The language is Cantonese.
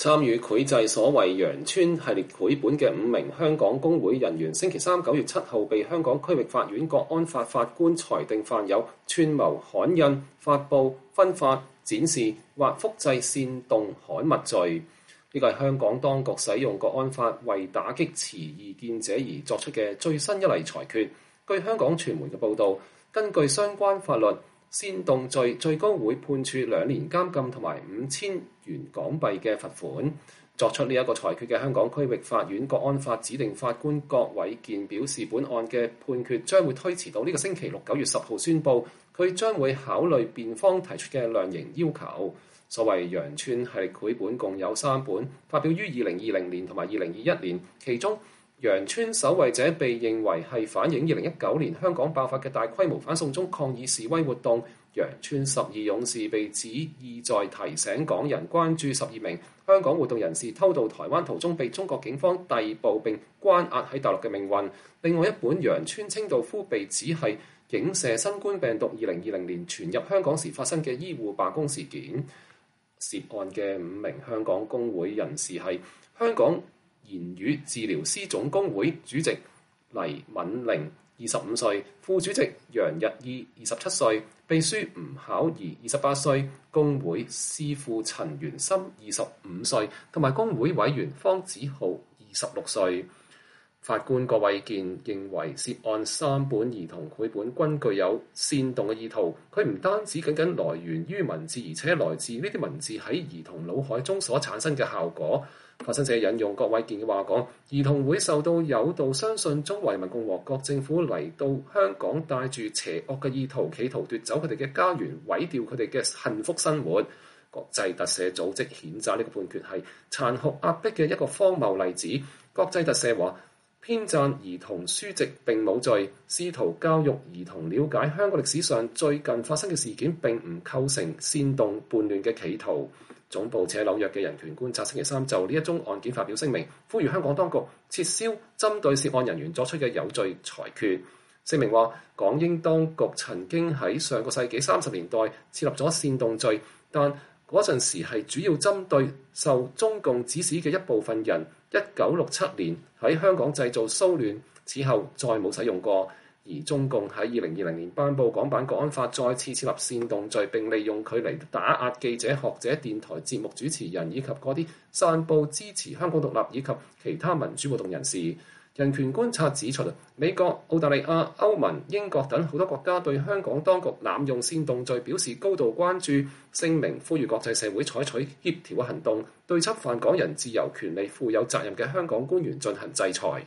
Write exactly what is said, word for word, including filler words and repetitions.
參與繪製所謂羊村系列繪本嘅五名香港工會人員，星期三九月七號被香港區域法院國安法法官裁定犯有串謀刊印、發布、分發、展示或複製煽動刊物罪。呢個係香港當局使用國安法為打擊持異見者而作出嘅最新一例裁決。據香港傳媒嘅報導，根據相關法律，煽動罪最高會判處兩年監禁同埋五千元港幣嘅罰款。作出呢一個裁決嘅香港區域法院國安法指定法官郭偉健表示，本案嘅判決將會推遲到呢個星期六九月十號宣佈。佢將會考慮辯方提出嘅量刑要求。所謂羊村系列繪本共有三本，發表於二零二零年同埋二零二一年，其中羊村守衛者被認為係反映二零一九年香港爆發嘅大規模反送中抗議示威活動。羊村十二勇士被指意在提醒港人關注十二名香港活動人士偷渡台灣途中被中國警方逮捕並關押喺大陸嘅命運。另外一本羊村清道夫被指係影射新冠病毒二零二零年傳入香港時發生嘅醫護罷工事件。涉案嘅五名香港工會人士係香港言語治療師總工會主席黎敏玲，二十五歲，副主席楊日意，二十七歲，秘書吳巧儀，二十八歲，工會師傅陳元森，二十五歲，同埋工會委員方子浩，二十六歲。法官郭偉健認為涉案三本兒童繪本均具有煽動嘅意圖，佢唔單止僅僅來源於文字，而且來自呢啲文字喺兒童腦海中所產生嘅效果。法新社引用郭偉健嘅話講，兒童會受到誘導相信中華人民共和國政府嚟到香港帶住邪惡嘅意圖，企圖奪走佢哋嘅家園，毀掉佢哋嘅幸福生活。國際特赦組織譴責呢個判決係殘酷壓迫嘅一個荒謬例子。國際特赦話，編撰兒童書籍並冇罪，試圖教育兒童了解香港歷史上最近發生嘅事件並唔構成煽動叛亂嘅企圖。總部設紐約嘅人權觀察星期三就呢一宗案件發表聲明，呼籲香港當局撤銷針對涉案人員作出嘅有罪裁決。聲明話，港英當局曾經喺上個世紀三十年代設立咗煽動罪，但嗰陣時係主要針對受中共指使嘅一部分人。一九六七年喺香港製造騷亂，此後再冇使用過。而中共喺二零二零年頒布港版國安法，再次設立煽動罪，並利用佢嚟打壓記者、學者、電台節目主持人以及嗰啲散佈支持香港獨立以及其他民主活動人士。人權觀察指出，美國、澳大利亞、歐盟、英國等好多國家對香港當局濫用煽動罪表示高度關注，聲明呼籲國際社會採取協調嘅行動，對侵犯港人自由權利負有責任嘅香港官員進行制裁。